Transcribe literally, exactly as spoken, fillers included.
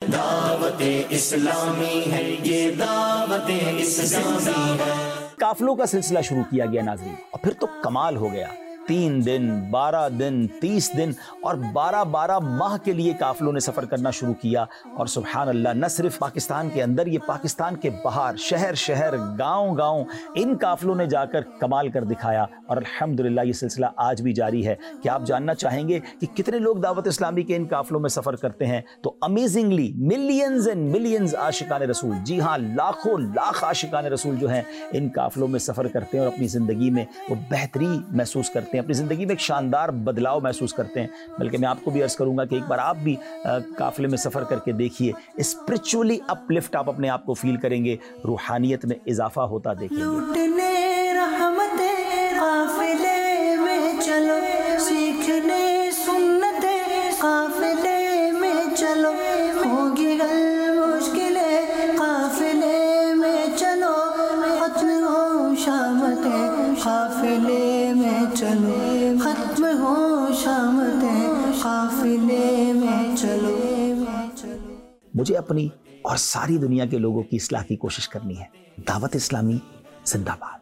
دعوت اسلامی ہے، یہ دعوت اسلامی ہے۔ قافلوں کا سلسلہ شروع کیا گیا ناظرین، اور پھر تو کمال ہو گیا۔ تین دن، بارہ دن، تیس دن اور بارہ بارہ ماہ کے لیے قافلوں نے سفر کرنا شروع کیا، اور سبحان اللہ نہ صرف پاکستان کے اندر، یہ پاکستان کے باہر شہر شہر گاؤں گاؤں ان قافلوں نے جا کر کمال کر دکھایا، اور الحمدللہ یہ سلسلہ آج بھی جاری ہے۔ کہ آپ جاننا چاہیں گے کہ کتنے لوگ دعوت اسلامی کے ان قافلوں میں سفر کرتے ہیں؟ تو امیزنگلی ملینز اینڈ ملینز عاشقان رسول، جی ہاں لاکھوں لاکھ عاشقان رسول جو ہیں ان قافلوں میں سفر کرتے ہیں، اور اپنی زندگی میں وہ بہتری محسوس کرتے ہیں، اپنی زندگی میں ایک شاندار بدلاؤ محسوس کرتے ہیں۔ بلکہ میں آپ کو بھی عرض کروں گا کہ ایک بار آپ بھی قافلے میں سفر کر کے دیکھیے، اسپرچولی اپ لفٹ آپ اپنے آپ کو فیل کریں گے، روحانیت میں اضافہ ہوتا دیکھیں گے۔ لوٹنے رحمتیں قافلے میں چلو، سیکھنے سنتیں قافلے میں چلو، ہوگی حل مشکلیں قافلے میں چلو، ختم ہو شامتیں قافلے میں چلو، ختم ہو شامتیں قافلے میں چلو۔ مجھے اپنی اور ساری دنیا کے لوگوں کی اصلاح کی کوشش کرنی ہے۔ دعوت اسلامی زندہ باد۔